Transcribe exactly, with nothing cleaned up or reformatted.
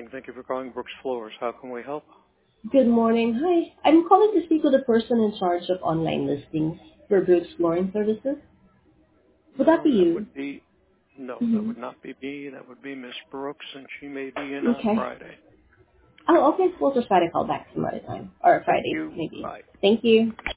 morning. Thank you for calling Brooks Floors. How can we help? Good morning. Hi. I'm calling to speak with the person in charge of online listings for Brooks Flooring Services. Would that be Um, that you? would be, no, that Mm-hmm. would not be me. That would be Miss Brooks, and she may be in on Okay. Friday. Oh, okay. We'll just try to call back some other time. Or Thank Fridays, you. maybe. Bye. Thank you.